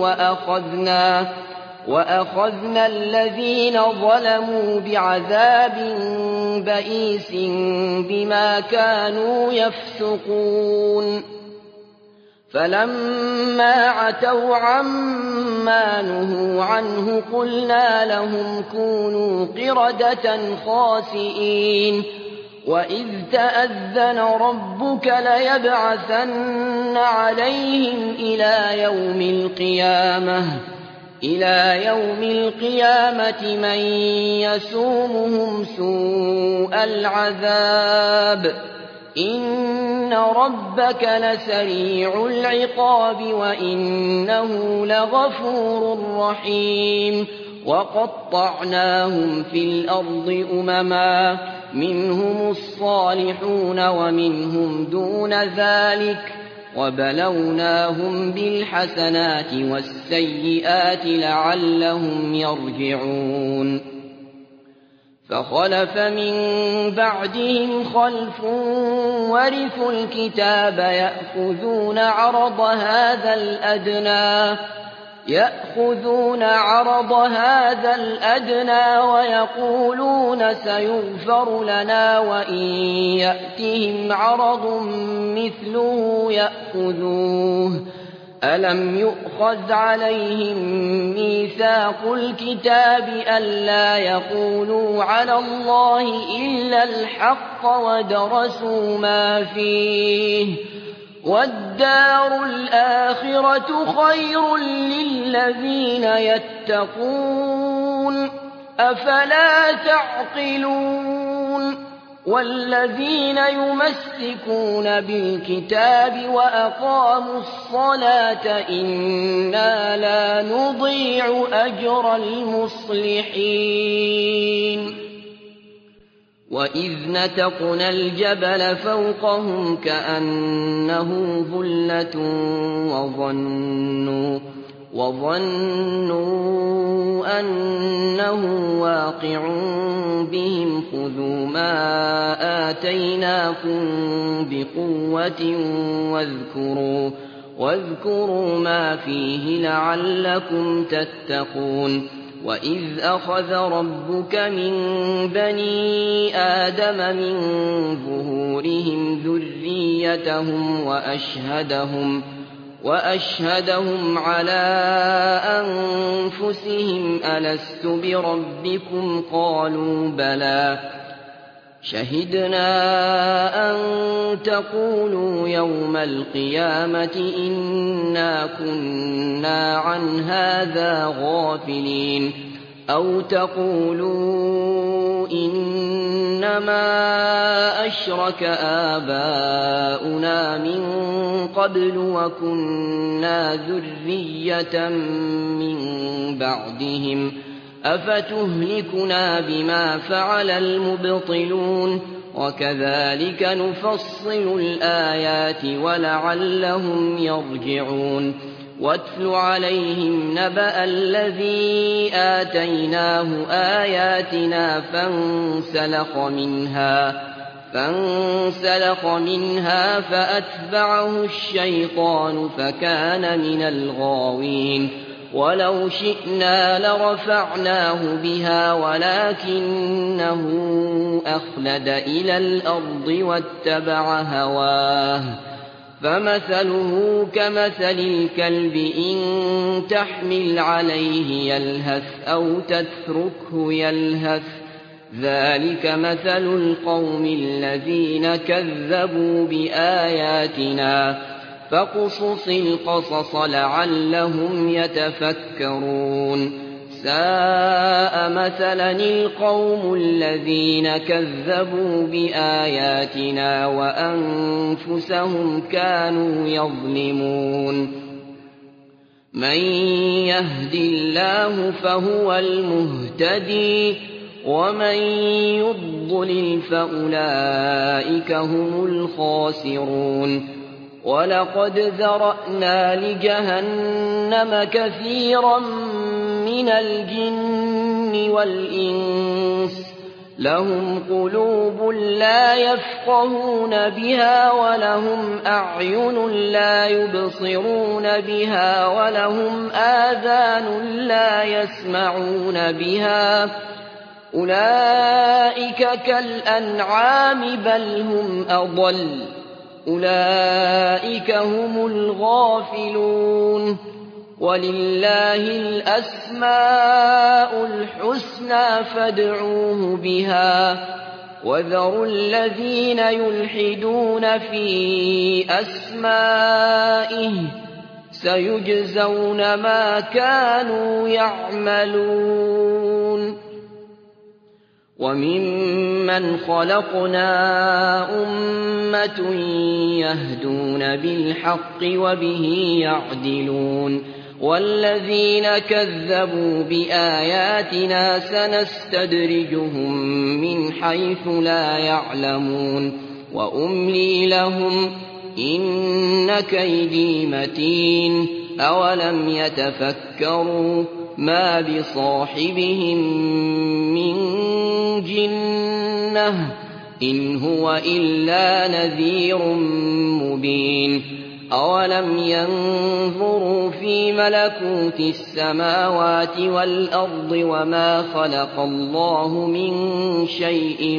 وأخذنا الذين ظلموا بعذاب بئيس بما كانوا يفسقون فلما عتوا عما نهوا عنه قلنا لهم كونوا قردة خاسئين وإذ تأذن ربك ليبعثن عليهم إلى يوم القيامة من يسومهم سوء العذاب إن ربك لسريع العقاب وإنه لغفور رحيم وقطعناهم في الأرض أمما منهم الصالحون ومنهم دون ذلك وبلوناهم بالحسنات والسيئات لعلهم يرجعون فخلف من بعدهم خلف ورثوا الكتاب يأخذون عرض هذا الأدنى ويقولون سيغفر لنا وإن يأتهم عرض مثله يأخذوه ألم يؤخذ عليهم ميثاق الكتاب ألا يقولوا على الله إلا الحق ودرسوا ما فيه والدار الآخرة خير للذين يتقون أفلا تعقلون والذين يمسكون بالكتاب وأقاموا الصلاة إنا لا نضيع أجر المصلحين وإذ نتقنا الجبل فوقهم كأنه ظلة وظنوا أنه واقع بهم خذوا ما آتيناكم بقوة واذكروا ما فيه لعلكم تتقون وإذ أخذ ربك من بني آدم من ظهورهم ذريتهم وأشهدهم على أنفسهم ألست بربكم قالوا بلى شهدنا أن تقولوا يوم القيامة إنا كنا عن هذا غافلين أو تقولوا إنما أشرك آباؤنا من قبل وكنا ذرية من بعدهم أفتهلكنا بما فعل المبطلون وكذلك نفصل الآيات ولعلهم يرجعون واتل عليهم نبأ الذي آتيناه آياتنا فانسلخ منها فأتبعه الشيطان فكان من الغاوين ولو شئنا لرفعناه بها ولكنه أخلد إلى الأرض واتبع هواه فمثله كمثل الكلب إن تحمل عليه يلهث أو تتركه يلهث ذلك مثل القوم الذين كذبوا بآياتنا فاقصص القصص لعلهم يتفكرون سَاءَ مَثَلًا الْقَوْمُ الَّذِينَ كَذَّبُوا بِآيَاتِنَا وَأَنفُسَهُمْ كَانُوا يَظْلِمُونَ مَن يَهْدِ اللَّهُ فَهُوَ الْمُهْتَدِي وَمَن يُضْلِلْ فَأُولَٰئِكَ هُمُ الْخَاسِرُونَ وَلَقَدْ ذَرَأْنَا لِجَهَنَّمَ كَثِيرًا مِّنَ الْجِنِّ وَالْإِنسِ لَهُمْ قُلُوبٌ لَّا يَفْقَهُونَ بِهَا وَلَهُمْ أَعْيُنٌ لَّا يُبْصِرُونَ بِهَا وَلَهُمْ آذَانٌ لَّا يَسْمَعُونَ بِهَا أُولَٰئِكَ كَالْأَنْعَامِ بَلْ هُمْ أَضَلُّ أُولَٰئِكَ هُمُ الْغَافِلُونَ وَلِلَّهِ الْأَسْمَاءُ الْحُسْنَىٰ فَادْعُوهُ بِهَا وَذَرُوا الَّذِينَ يُلْحِدُونَ فِي أَسْمَائِهِ سَيُجْزَوْنَ مَا كَانُوا يَعْمَلُونَ وَمِمَّنْ خَلَقْنَا أُمَّةٌ يَهْدُونَ بِالْحَقِّ وَبِهِ يَعْدِلُونَ وَالَّذِينَ كَذَّبُوا بِآيَاتِنَا سَنَسْتَدْرِجُهُم مِّنْ حَيْثُ لَا يَعْلَمُونَ وَأُمْلِي لَهُمْ إِنَّ كَيْدِي مَتِينٌ أَوَلَمْ يَتَفَكَّرُوا مَا بِصَاحِبِهِم مِّن جِنَّةٍ إِنْ هُوَ إِلَّا نَذِيرٌ مُّبِينٌ أَوَلَمْ يَنظُرُوا فِي مَلَكُوتِ السَّمَاوَاتِ وَالْأَرْضِ وَمَا خَلَقَ اللَّهُ مِن شَيْءٍ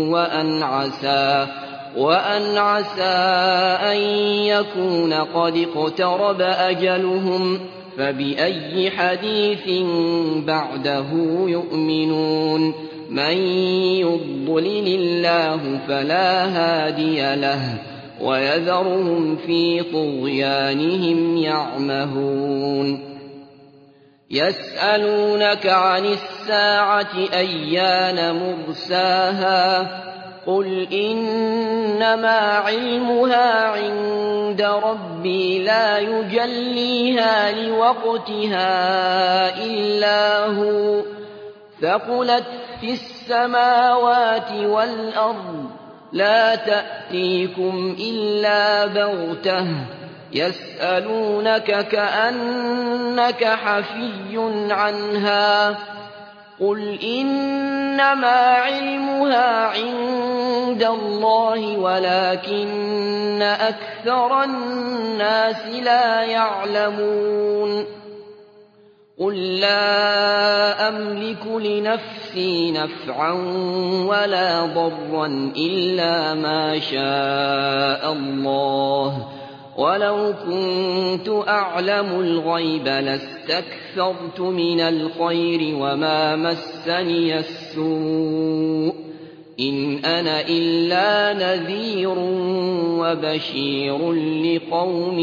وَأَنْ عَسَىٰ أَن يَكُونَ قَدِ اقْتَرَبَ أَجَلُهُمْ فَبِأَيِّ حَدِيثٍ بَعْدَهُ يُؤْمِنُونَ مَن يُضْلِلِ اللَّهُ فَلَا هَادِيَ لَهُ وَيَذَرُهُمْ فِي طُغْيَانِهِمْ يَعْمَهُونَ يَسْأَلُونَكَ عَنِ السَّاعَةِ أَيَّانَ مُرْسَاهَا قُلْ إِنَّمَا عِلْمُهَا عِندَ رَبِّي لَا يُجَلِّيهَا لِوَقْتِهَا إِلَّا هُوَ ثَقُلَتْ فِي السَّمَاوَاتِ وَالْأَرْضِ لَا تَأْتِيكُمْ إِلَّا بَغْتَةً يَسْأَلُونَكَ كَأَنَّكَ حَفِيٌّ عَنْهَا قُلْ إِنَّمَا عِلْمُهَا عِندَ اللَّهِ وَلَٰكِنَّ أَكْثَرَ النَّاسِ لَا يَعْلَمُونَ قُل لَّا أَمْلِكُ لِنَفْسِي نَفْعًا وَلَا ضَرًّا إِلَّا مَا شَاءَ اللَّهُ وَلَوْ كُنتُ أَعْلَمُ الْغَيْبَ لَاسْتَكْثَرْتُ مِنَ الْخَيْرِ وَمَا مَسَّنِيَ السُّوءُ إِنْ أَنَا إِلَّا نَذِيرٌ وَبَشِيرٌ لِقَوْمٍ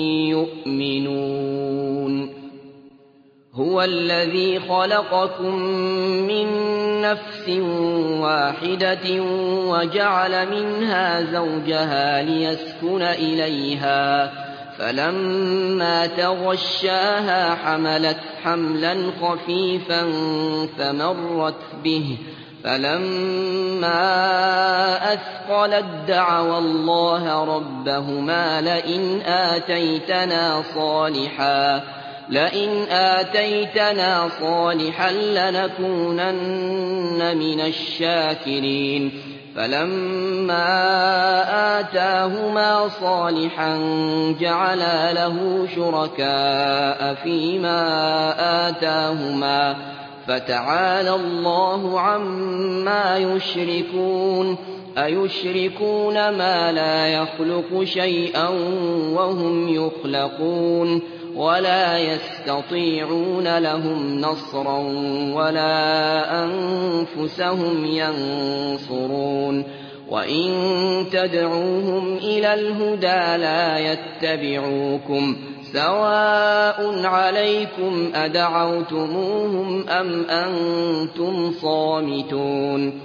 يُؤْمِنُونَ هُوَ الَّذِي خَلَقَكُم مِّن نَّفْسٍ وَاحِدَةٍ وَجَعَلَ مِنْهَا زَوْجَهَا لِيَسْكُنَ إِلَيْهَا فَلَمَّا تَغَشَّاهَا حَمَلَتْ حَمْلًا خَفِيفًا فَمَرَّتْ بِهِ فَلَمَّا أَثْقَلَت دَّعَوَا اللَّهَ رَبَّهُمَا لئن آتيتنا صالحا لنكونن من الشاكرين فلما آتاهما صالحا جعلا له شركاء فيما آتاهما فتعالى الله عما يشركون أيشركون ما لا يخلق شيئا وهم يخلقون ولا يستطيعون لهم نصرا ولا أنفسهم ينصرون وإن تدعوهم إلى الهدى لا يتبعوكم سواء عليكم أدعوتموهم أم أنتم صامتون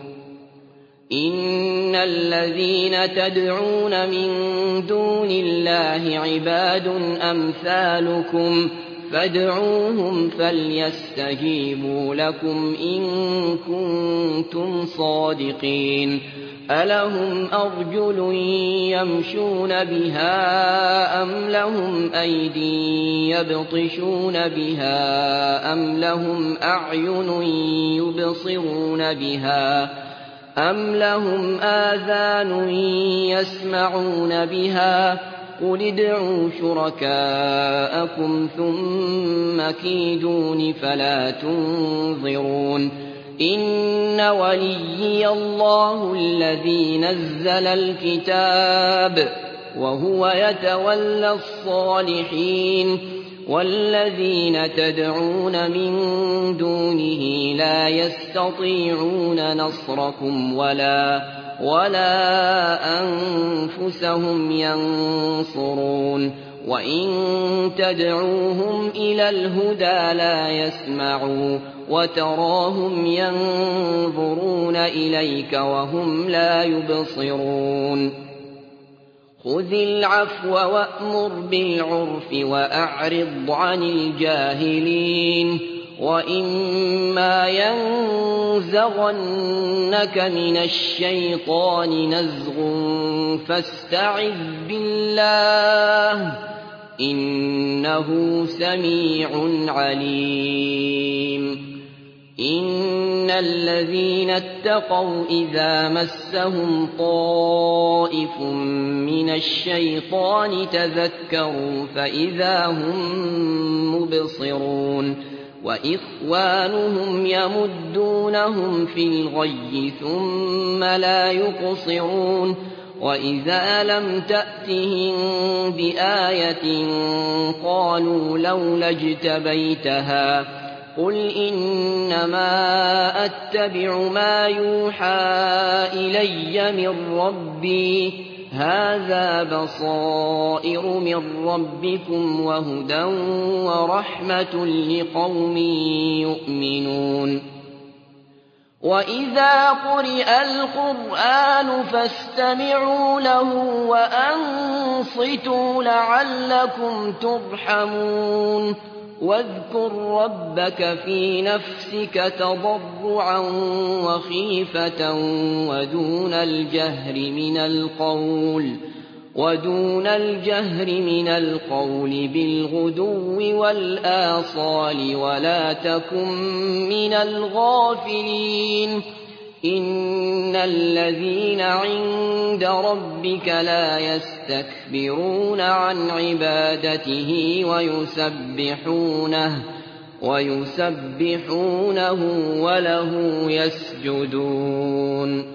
إن الذين تدعون من دون الله عباد أمثالكم فادعوهم فليستجيبوا لكم إن كنتم صادقين ألهم أرجل يمشون بها أم لهم أيدي يبطشون بها أم لهم أعين يبصرون بها أم لهم آذان يسمعون بها قل ادعوا شركاءكم ثم كيدون فلا تنظرون إن وليي الله الذي نزل الكتاب وهو يتولى الصالحين والذين تدعون من دونه لا يستطيعون نصركم ولا أنفسهم ينصرون وإن تدعوهم إلى الهدى لا يسمعوا وتراهم ينظرون إليك وهم لا يبصرون خذ العفو وأمر بالعرف وأعرض عن الجاهلين وإما ينزغنك من الشيطان نزغ فاستعذ بالله إنه سميع عليم إن الذين اتقوا إذا مسهم طائف من الشيطان تذكروا فإذا هم مبصرون وإخوانهم يمدونهم في الغي ثم لا يقصرون وإذا لم تأتهم بآية قالوا لولا اجتبيتها قل إنما أتبع ما يوحى إلي من ربي هذا بصائر من ربكم وهدى ورحمة لقوم يؤمنون وإذا قرئ القرآن فاستمعوا له وأنصتوا لعلكم ترحمون واذكر ربك في نفسك تضرعا وخيفة ودون الجهر من القول بالغدو والآصال ولا تكن من الغافلين إن الذين عند ربك لا يستكبرون عن عبادته ويسبحونه وله يسجدون